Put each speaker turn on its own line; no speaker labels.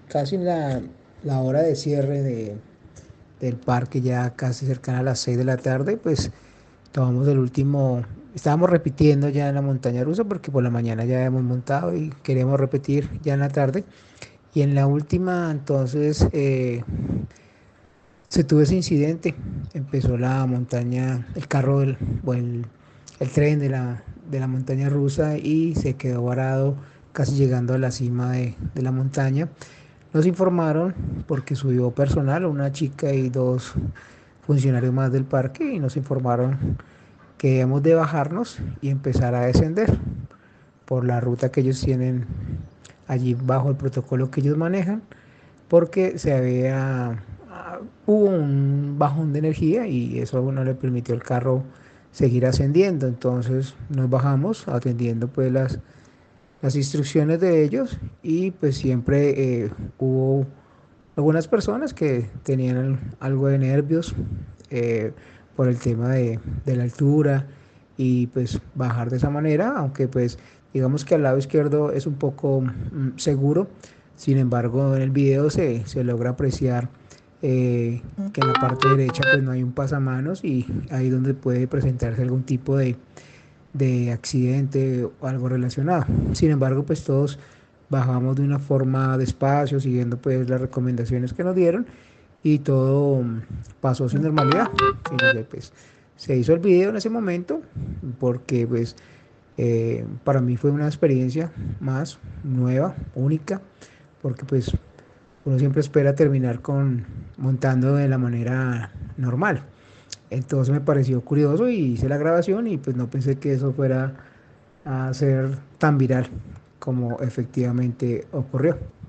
casi la hora de cierre del parque, ya casi cercana a las 6 de la tarde, pues tomamos el último, estábamos repitiendo ya en la montaña rusa porque por la mañana ya hemos montado y queríamos repetir ya en la tarde. Y en la última, entonces, se tuvo ese incidente. Empezó la montaña, el carro, o el tren de la montaña rusa y se quedó varado casi llegando a la cima de la montaña. Nos informaron porque subió personal, una chica y dos funcionarios más del parque, y nos informaron que debíamos de bajarnos y empezar a descender por la ruta que ellos tienen allí bajo el protocolo que ellos manejan, porque hubo un bajón de energía y eso no le permitió al carro seguir ascendiendo. Entonces nos bajamos atendiendo pues las instrucciones de ellos, y pues siempre hubo algunas personas que tenían algo de nervios eh, por el tema de la altura, y pues bajar de esa manera, aunque pues digamos que al lado izquierdo es un poco seguro. Sin embargo, en el video se logra apreciar que en la parte derecha pues no hay un pasamanos, y ahí donde puede presentarse algún tipo de accidente o algo relacionado. Sin embargo, pues todos bajamos de una forma despacio, siguiendo pues las recomendaciones que nos dieron, y todo pasó sin normalidad, sino que pues se hizo el video en ese momento porque pues para mí fue una experiencia más nueva, única, porque pues uno siempre espera terminar con montando de la manera normal. Entonces me pareció curioso y hice la grabación, y pues no pensé que eso fuera a ser tan viral como efectivamente ocurrió.